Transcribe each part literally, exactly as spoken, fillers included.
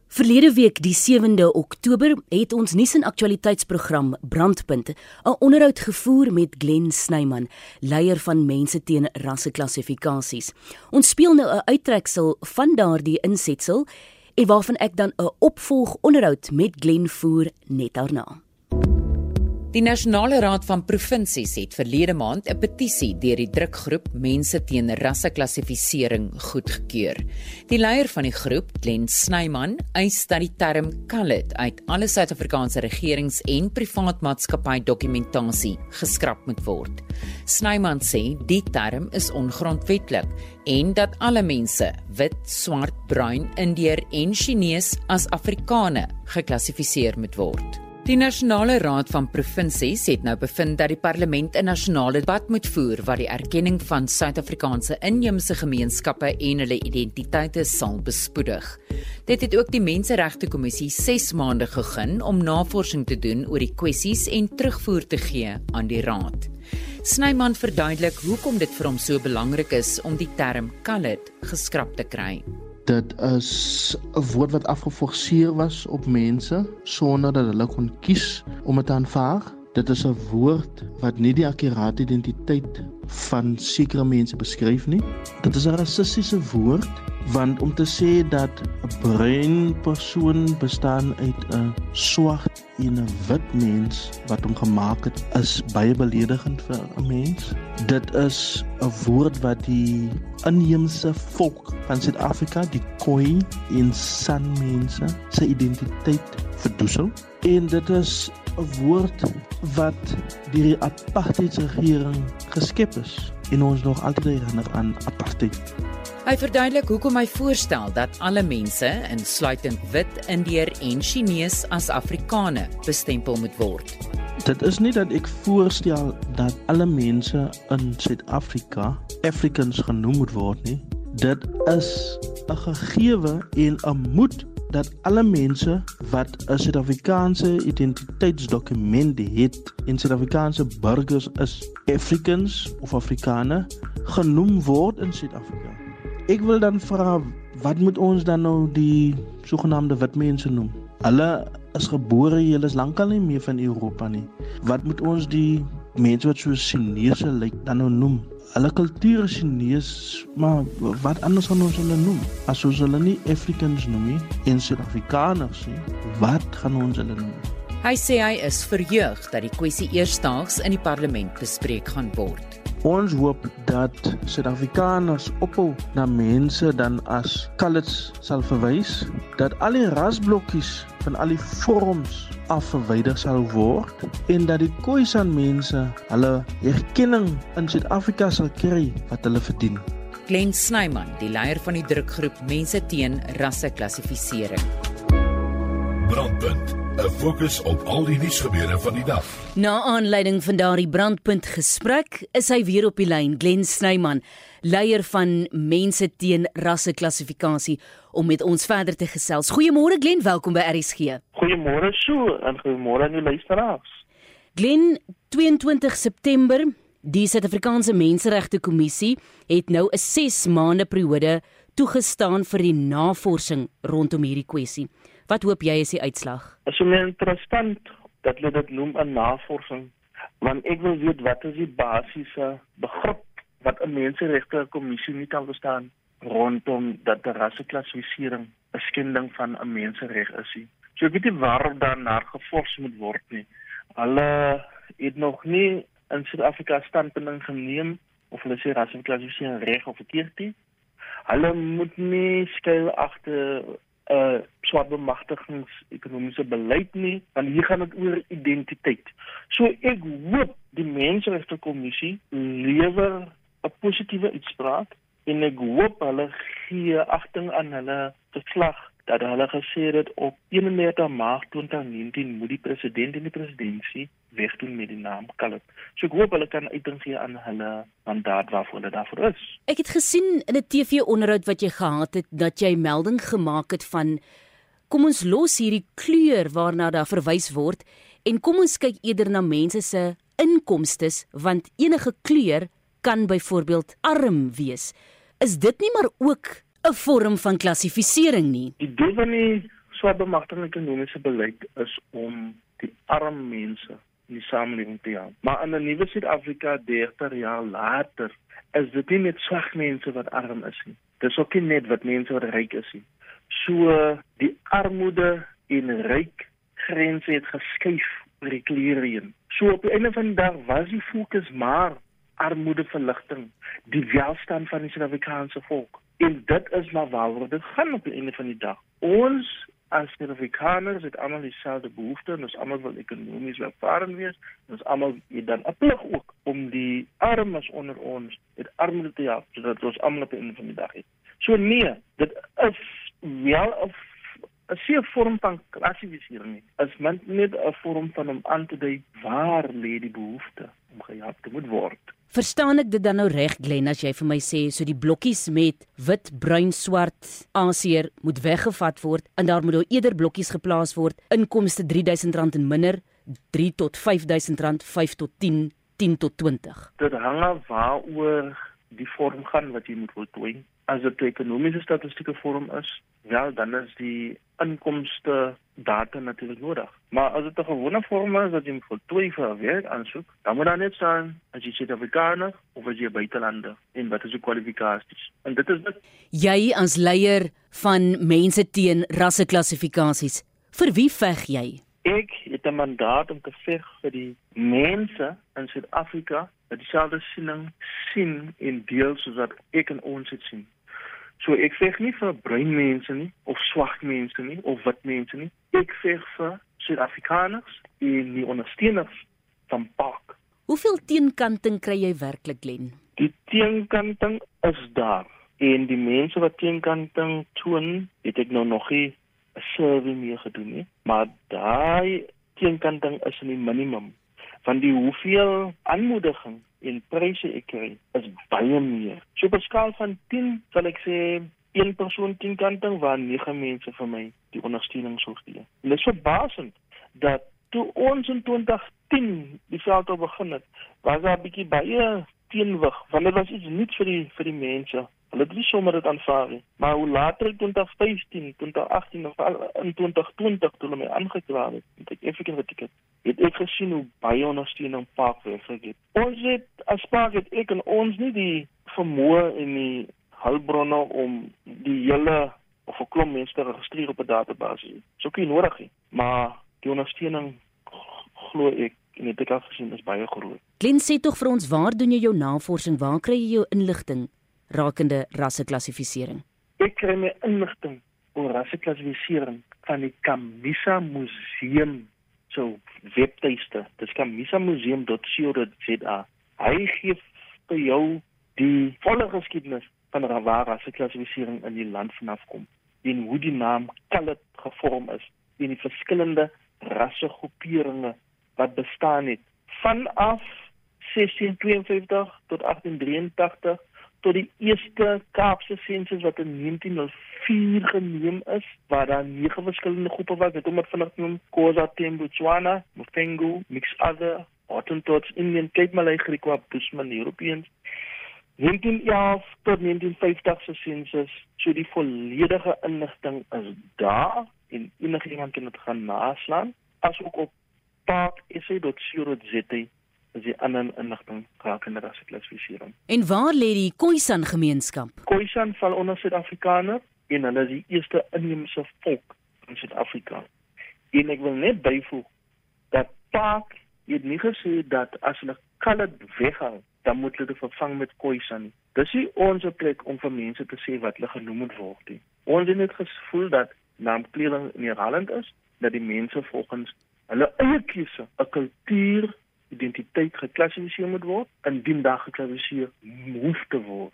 Verlede week, die sewende Oktober, het ons nuus en aktualiteitsprogram Brandpunt 'n onderhoud gevoer met Glenn Snyman, leier van Mense teen Rasseklassifikasies. Ons speel nou 'n uittreksel van daardie insetsel en waarvan ek dan 'n opvolg onderhoud met Glenn voer net daarna. Die Nasionale Raad van Provinsies het verlede maand 'n petisie deur die drukgroep Mense teen Rasseklassifisering goedgekeur. Die leier van die groep, Glenn Snyman, eis dat die term Colored uit alle Suid-Afrikaanse regerings- en privaatmaatskappy dokumentasie geskraap moet word. Snyman sê die term is ongrondwetlik en dat alle mense, wit, swart, bruin, Indiër en Chinees as Afrikane geklassifiseer moet word. Die Nasionale Raad van Provinsies het nou bevind dat die parlement 'n nasionale debat moet voer wat die erkenning van Suid-Afrikaanse inheemse gemeenskappe en hulle identiteite sal bespoedig. Dit het ook die Menseregtekommissie ses maande gegee om navorsing te doen oor die kwessies en terugvoer te gee aan die raad. Snyman verduidelik hoekom dit vir hom so belangrik is om die term colored geskraap te kry. Dit is 'n woord wat afgeforceer was op mense sonder dat hulle kon kies om dit te aanvaar. Dit is 'n woord wat nie die akkurate identiteit van sekere mense beskryf nie. Dit is 'n rassistiese woord, want om te sê dat 'n bruin persoon bestaan uit 'n swart en 'n wit mens wat hom gemaak het, is baie beledigend vir 'n mens. Dit is 'n woord wat die inheemse volk van Suid-Afrika, die Khoi en San mense, sy identiteit verdoesel. En dit is 'n woord wat deur die apartheidsregering geskep is en ons nog altyd herinner aan apartheid. Hy verduidelik hoekom hy voorstel dat alle mense, insluitend wit, Indiër en Chinees as Afrikane, bestempel moet word. Dit is nie dat ek voorstel dat alle mense in Suid-Afrika Africans genoem moet word nie. Dit is 'n gegewe en 'n moed dat alle mense wat 'n Suid-Afrikaanse identiteitsdokument het en Suid-Afrikaanse burgers is Africans of Afrikaner genoem word in Suid-Afrika. Ek wil dan vra, wat moet ons dan nou die sogenaamde wit mense noem? Hulle is gebore, hulle is lankal nie meer van Europa nie. Wat moet ons die mense wat so Chinese lyk dan nou noem? Hulle kultuur is Chinees, maar wat anders gaan ons hulle noem? As ons hulle nie Africans noem nie, en Suid-Afrikaners nie, wat gaan ons hulle noem? Hy sê hy is verheug dat die kwessie eersdaags in die parlement bespreek gaan word. Ons hoop dat Suid-Afrikaners ophou na mense dan as coloreds sal verwys, dat al die rasblokkies van al die vorms afverwyder sal word en dat die Khoisan mense hulle erkenning in Suid-Afrika sal kry wat hulle verdien. Glenn Snyman, die leier van die drukgroep Mense teen Rasseklassifisering. Brandpunt, 'n fokus op al die nuusgebeure van die dag. Na aanleiding van daardie Brandpunt gesprek is hy weer op die lyn, Glenn Snyman, leier van Mense teen Rasseklassifikasie, om met ons verder te gesels. Goeiemôre Glenn, welkom by R S G. Goeiemôre Sue en goeiemôre aan die luisteraars. Glenn, tweeëntwintig September, die Suid-Afrikaanse Menseregtekommissie het nou 'n ses maande periode toegestaan vir die navorsing rondom hierdie kwessie. Wat hoop jy is die uitslag? Dit is so interessant dat hulle dit noem 'n navorsing, want ek wil weet wat is die basiese begrip wat 'n menseregte kommissie nie kan verstaan rondom dat die rasseklassifisering 'n skending van 'n mensereg is nie. So ek weet nie waar daarna gefors moet word nie. Hulle het nog nie in Suid-Afrika standpunt geneem of hulle sê rasseklassifisering reg of verkeerd nie. Hulle moet nie skuil agter 'n uh, swart bemagtigings-ekonomiese beleid nie, want hier gaan dit oor identiteit. So ek hoop die Menseregtekommissie lewer 'n positiewe uitspraak en ek hoop hulle gee agting aan hulle verslag dat hulle gesê het op eenendertig Maart twintig negentien moet die president en die presidentsie wegdoen met die naam colored. So ek hoop hulle kan uiting gee aan hulle mandaat waarvoor hulle daarvoor is. Ek het gesien in 'n T V-onderhoud wat jy gehad het, dat jy melding gemaak het van kom ons los hierdie kleur waarna daar verwys word en kom ons kyk eerder na mense se inkomstes, want enige kleur kan byvoorbeeld arm wees. Is dit nie maar ook 'n vorm van klassifisering nie? Die doel van die swart bemagtiging ekonomiese beleid is om die arm mense in die samelewing te help. Maar in 'n nuwe Suid-Afrika dertig jaar later is dit nie net swart mense wat arm is nie. Dis ook nie net wat mense wat ryk is nie. So die armoede en ryk grense het geskuif oor die klere heen. So op die einde van die dag was die fokus maar armoedeverligting, die welstand van die Suid-Afrikaanse volk. En dit is maar waaroor dit gaan op die einde van die dag. Ons as Suid-Afrikaners het almal dieselfde behoefte en ons almal wil ekonomies welvarend wees. En ons almal het dan 'n plig ook om die armes onder ons met armoede te help, sodat ons almal op die einde van die dag het. So nee, dit is wel 'n 'n seer vorm van klassifisering nie. Is min net 'n vorm van om aan te dui waar lê die behoefte om gehelp te moet word. Verstaan ek dit dan nou reg, Glenn, as jy vir my sê so die blokkies met wit, bruin, swart aanseer moet weggevat word en daar moet nou eerder blokkies geplaas word, inkomste drie duisend rand en minder, drie tot vyf duisend rand, vyf tot tien, tien tot twintig. Dit hang af waaroor die vorm gaan wat jy moet voltooi. As dit 'n ekonomiese statistieke vorm is, wel dan is die inkomste data natuurlik nodig. Maar as dit 'n gewone vorm is wat jy moet voltooi vir 'n werkaansoek, dan moet daar net staan as jy Suid-Afrikaner of as jy 'n buitelander en wat is die kwalifikasies. En dit is dit. Jy as leier van Mense teen Rasseklassifikasies, vir wie veg jy? Ek het 'n mandaat om te veg vir die mense in Suid-Afrika wat dieselfde siening sien en deel soos wat ek en ons het sien. So ek veg nie vir bruin mense nie, of swart mense nie, of wit mense nie. Ek veg vir Suid-Afrikaners en die ondersteuners van P A C. Hoeveel teenkanting kry jy werklik, Glenn? Die teenkanting is daar. En die mense wat teenkanting toon, het ek nou nog nie 'n survey mee gedoen nie. Maar daai teenkanting is in die minimum. Van die hoeveel aanmoediging en pryse ek kry, is baie meer. So op 'n skaal van tien sal ek sê een persoon teenkanting waar nege mense vir my die ondersteuning sou gee. En dit is verbasend dat toe ons in twintig tien die veld al begin het, was daar 'n bietjie baie teenwig, want dit was iets nuuts vir die vir die mense. Hulle het nie sommer dit aanvaar nie. Maar hoe later in twintig vyftien, twintig agttien of in twintig twintig toe hulle my aangekla het, het ek effektief getiket. Het ek gesien hoe baie ondersteuning P A C werklik het. Ons het as P A C het ek en ons nie die vermoë en die hulpbronne om die hele of 'n klomp mense te registreer op 'n database. Dis ook nie nodig nie, maar die ondersteuning glo ek en het ek al gesien is baie groot. Glenn, sê tog vir ons, waar doen jy jou navorsing? Waar kry jy jou inligting rakende rasseklassifisering? Ek kry my inligting oor rasseklassifisering van die Camisa Museum so webtuiste. Dis camisa museum dot co dot za. Hy gee vir jou die volle geskiedenis van waar rasseklassifisering in die land vanaf kom en hoe die naam colored gevorm is en die verskillende rassegroeperinge wat bestaan het vanaf sestien tweeënvyftig tot agtien drieëntagtig tot die eerste Kaapse sensus wat in negentien nul vier geneem is, waar daar nege verskillende groepe was, dit om het vinnig te noem, Xhosa, Tembu, Tswana, Mufengu, Mixed Other, Hottentots, Indian, Cape Malay, Griqua, Busman, Europeans. negentien elf tot negentien vyftig se sensus, so die volledige inligting is daar, en enige iemand kan dit gaan naslaan, as ook op park s a dot co dot za. is die ander inligting rakende rasseklassifisering. En waar lê die Khoisan gemeenskap? Khoisan val onder Suid-Afrikaner en hulle is die eerste inheemse volk in Suid-Afrika. En ek wil net byvoeg dat P A C het nie gesê dat as hulle colored weghaal, dan moet hulle dit vervang met Khoisan. Dis nie ons plek om vir mense te sê wat hulle genoem moet word nie. Ons het net gevoel dat naamkleuring inherent is, dat die mense volgens hulle eie keuse 'n kultuur identiteit geklassifiseer moet word, indien daar geklassifiseer hoef te word.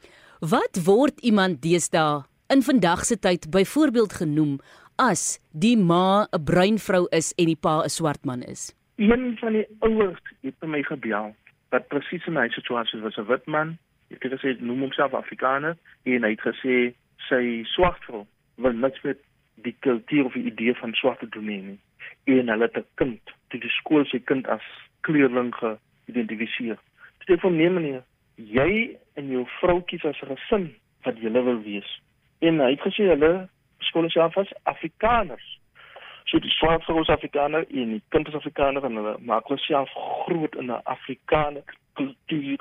Wat word iemand deesdae in vandag se tyd byvoorbeeld genoem as die ma 'n bruin vrou is en die pa 'n swart man is? Een van die ouers het by my gebel, wat presies in hy situasie was 'n wit man, het gesê, noem homself Afrikaner, en hy het gesê, sy swart vrou wil niks met die kultuur of die idee van swart te doen nie. En hulle het 'n kind, toe die skool sy kind as kleurling geïdentifiseer. Toe ek van nee meneer, jy en jou vrou kies as 'n gesin wat julle wil wees. En hy het gesê hulle skole self as Afrikaners. So die swart vrou is Afrikaner en die kind is Afrikaner en hulle maak hulle self groot in 'n Afrikaner kultuur.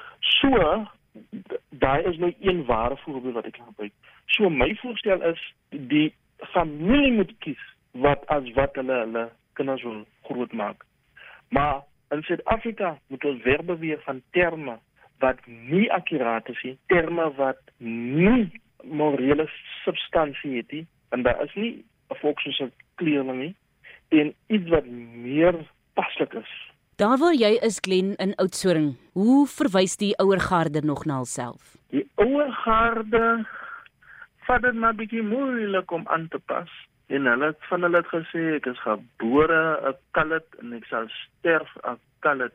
So, daar is nou een ware voorbeeld wat ek kan gebruik. So my voorstel is, die familie moet kies wat as wat hulle hulle kinders wil groot maak. Maar in Suid-Afrika moet ons wegbeweeg van terme wat nie akkuraat is nie, terme wat nie morele substansie het nie, en daar is nie 'n volk soos 'n kleerling nie, en iets wat meer paslik is. Daar waar jy is, Glen, in Oudtshoorn, hoe verwys die ouer garde nog na hulself? Die ouer garde vat dit maar bietjie moeilik om aan te pas. En hulle het van hulle het gesê, ek is gebore 'n Kalit en ek sal sterf 'n Kalit.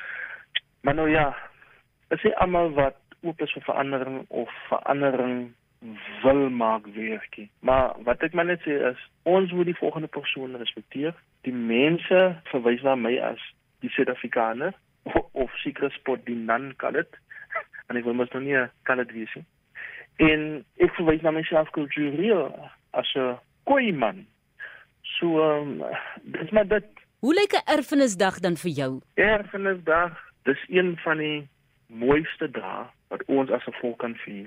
Maar nou ja, is nie almal wat oop is vir verandering of verandering wil maak werkie. Maar wat ek maar net sê is, ons moet die volgende persoon respekteer. Die mense verwys na my as die Suid-Afrikaner, of, of sekere spot die non-Kalit, en ek wil mos nou nie 'n Kalit wees nie. En ek verwys na myself kultureel as 'n Khoiman. So, um, dis maar dit. Hoe lyk 'n erfenisdag dan vir jou? Erfenisdag, dis een van die mooiste dae wat ons as 'n volk kan vier.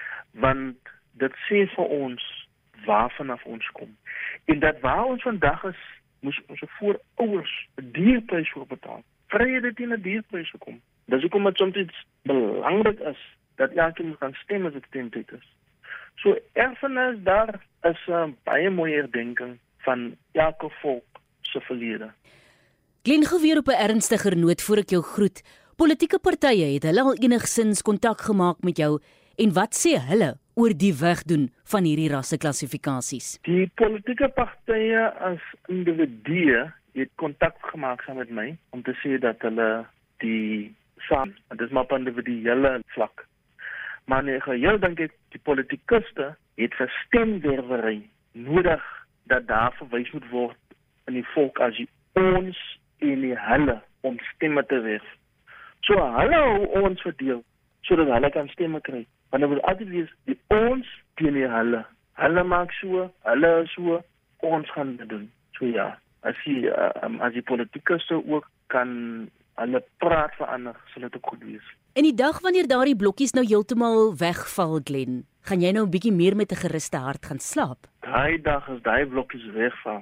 Want dit sê vir ons waarvanaf ons kom. En dat waar ons vandag is, moes ons voorouers 'n dierprys voor betaal. Vrede teen 'n dierprys gekom. Dis hoekom dit soms iets belangrik is dat elkeen moet gaan stem as dit stemtyd is. So erfenis daar is 'n uh, baie mooi herdenking van elke volk se verlede. Glen, gou weer op 'n ernstiger noot voor ek jou groet. Politieke partye, het hulle al enigsins kontak gemaak met jou en wat sê hulle oor die wegdoen van hierdie rasseklassifikasies? Die politieke partye as individue het kontak gemaak saam met my om te sê dat hulle die saam, dit is maar op 'n individuele vlak. Maar nee, geheel dink ek die politikuste het vir stemwerwery nodig dat daar verwys moet word in die volk as die ons en die hulle om stemme te werf. So hulle hou ons verdeel sodat hulle kan stemme kry. Want dit moet altyd wees die ons teen die hulle. Hulle maak so, hulle is so, ons gaan dit doen. So ja, as die uh, um, as die politikuste ook kan hulle praat verander, sal dit ook goed wees. En die dag wanneer daardie blokkies nou heeltemal wegval, Glen, gaan jy nou 'n bietjie meer met 'n geruste hart gaan slaap? Daai dag as daai blokkies wegval,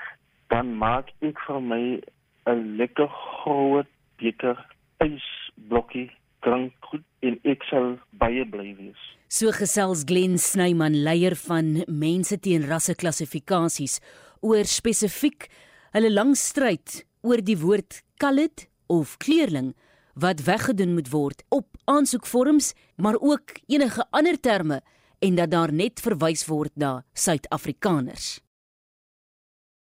dan maak ek vir my 'n lekker groot beker ysblokkie drink goed en ek sal baie bly wees. So gesels Glen Snyman, leier van Mense teen Rasseklassifikasies, oor spesifiek hulle lang stryd oor die woord Kalit of kleerling wat weggedoen moet word op aansoekvorms, maar ook enige ander terme en dat daar net verwys word na Suid-Afrikaners.